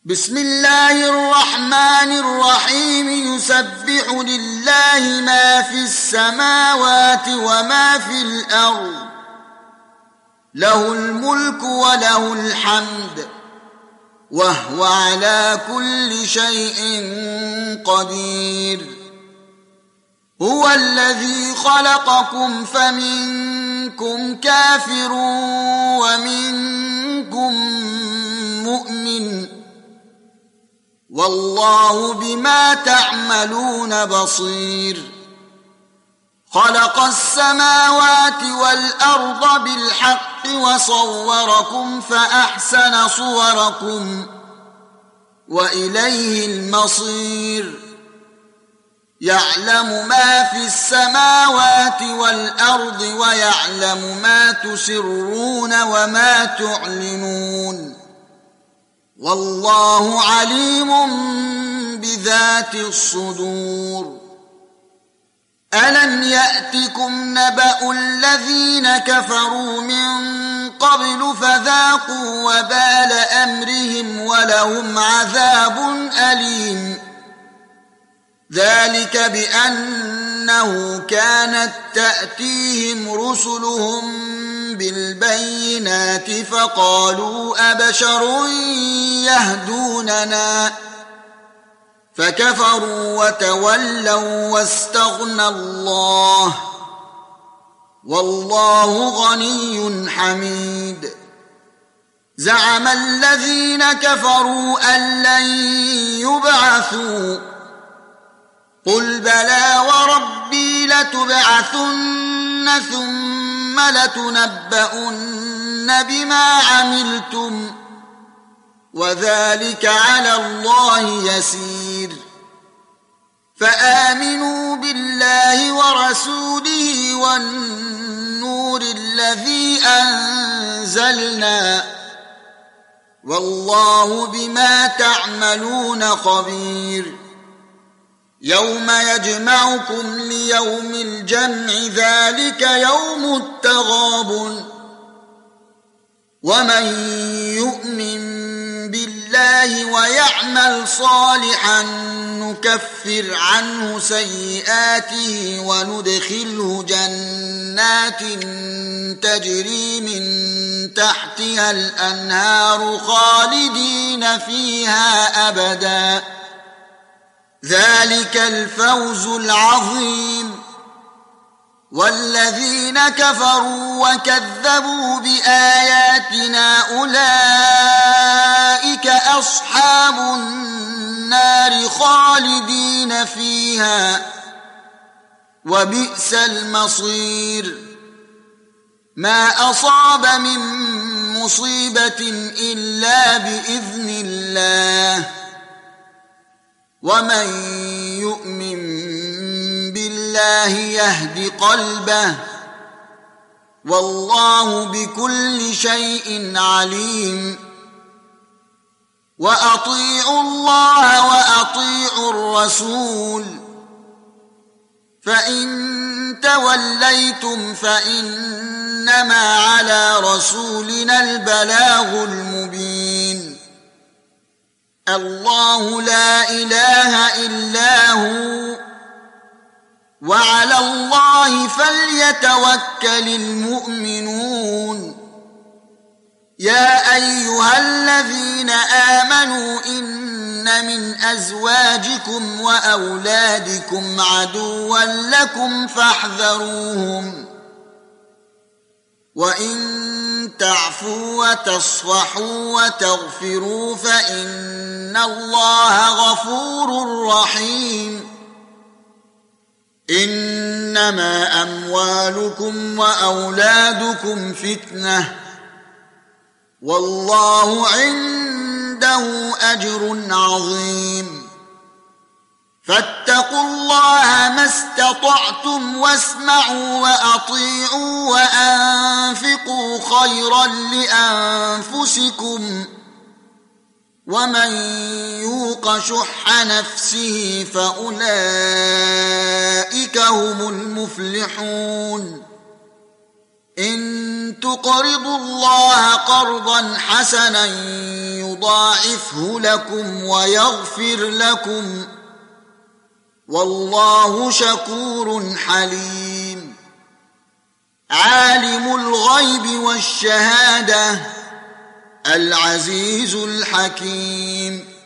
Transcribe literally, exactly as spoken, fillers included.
بسم الله الرحمن الرحيم يسبح لله ما في السماوات وما في الأرض له الملك وله الحمد وهو على كل شيء قدير هو الذي خلقكم فمنكم كافر ومنكم مؤمن والله بما تعملون بصير خلق السماوات والأرض بالحق وصوركم فأحسن صوركم وإليه المصير يعلم ما في السماوات والأرض ويعلم ما تسرون وما تعلنون والله عليم بذات الصدور ألم يأتكم نبأ الذين كفروا من قبل فذاقوا وبال أمرهم ولهم عذاب أليم ذلك بأنه كانت تأتيهم رسلهم بالبينات فقالوا أبشر يهدوننا فكفروا وتولوا واستغنى الله والله غني حميد زعم الذين كفروا أن لن يبعثوا قل بلى وربي لتبعثن ثم لتنبؤن بما عملتم وذلك على الله يسير فآمنوا بالله ورسوله والنور الذي أنزلنا والله بما تعملون خبير يوم يجمعكم ليوم الجمع ذلك يوم التغابن ومن يؤمن بالله ويعمل صالحا نكفر عنه سيئاته وندخله جنات تجري من تحتها الأنهار خالدين فيها أبدا ذلك الفوز العظيم والذين كفروا وكذبوا بآياتنا أولئك أصحاب النار خالدين فيها وبئس المصير ما أصاب من مصيبة إلا بإذن الله ومن يؤمن بالله يهد قلبه والله بكل شيء عليم وأطيعوا الله وأطيعوا الرسول فإن توليتم فإنما على رسولنا البلاغ المبين الله لا إله إلا هو وعلى الله فليتوكل المؤمنون يا أيها الذين آمنوا إن من أزواجكم وأولادكم عدوا لكم فاحذروهم وإن تعفوا وتصفحوا وتغفروا فإن الله غفور رحيم إنما أموالكم وأولادكم فتنة والله عنده أجر عظيم فاتقوا الله ما استطعتم واسمعوا وأطيعوا وأنفقوا خيرا لأنفسكم ومن يوق شح نفسه فأولئك هم المفلحون إن تقرضوا الله قرضا حسنا يضاعفه لكم ويغفر لكم والله شكور حليم. عالم الغيب والشهادة العزيز الحكيم.